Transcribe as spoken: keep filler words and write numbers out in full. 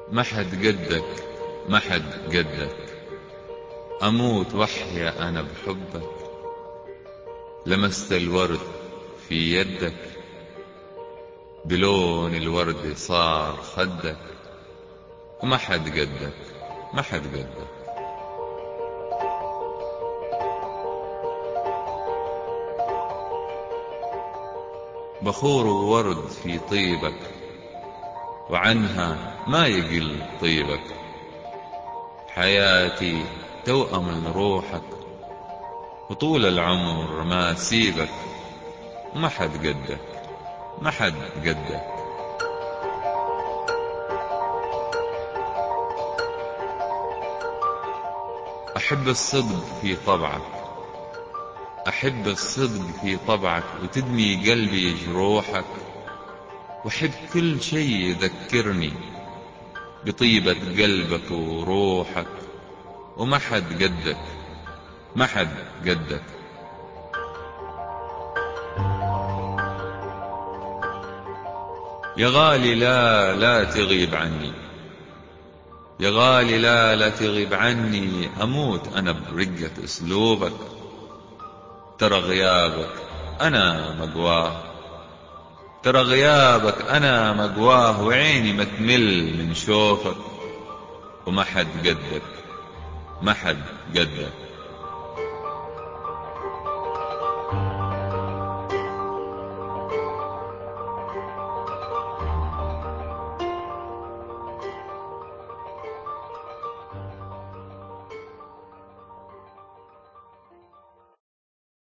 ما حد قدك، ما حد قدك. أموت وأحيا أنا بحبك. لمست الورد في يدك، بلون الورد صار خدك. وما حد قدك، ما حد قدك. بخور وورد في طيبك، وعنها ما يقل طيبك. حياتي توأم من روحك، وطول العمر ما سيبك. ما حد قدك، ما حد قدك. أحب الصدق في طبعك، أحب الصدق في طبعك، وتدمي قلبي جروحك. وأحب كل شيء يذكرني بطيبة قلبك وروحك. وما حد قدك، ما حد قدك. يا غالي لا لا تغيب عني، يا غالي لا لا تغيب عني. أموت أنا برقة أسلوبك. ترى غيابك أنا مقواه، ترى غيابك أنا مقواه. وعيني ما تمل من شوفك. وما حد قدك، ما حد قدك.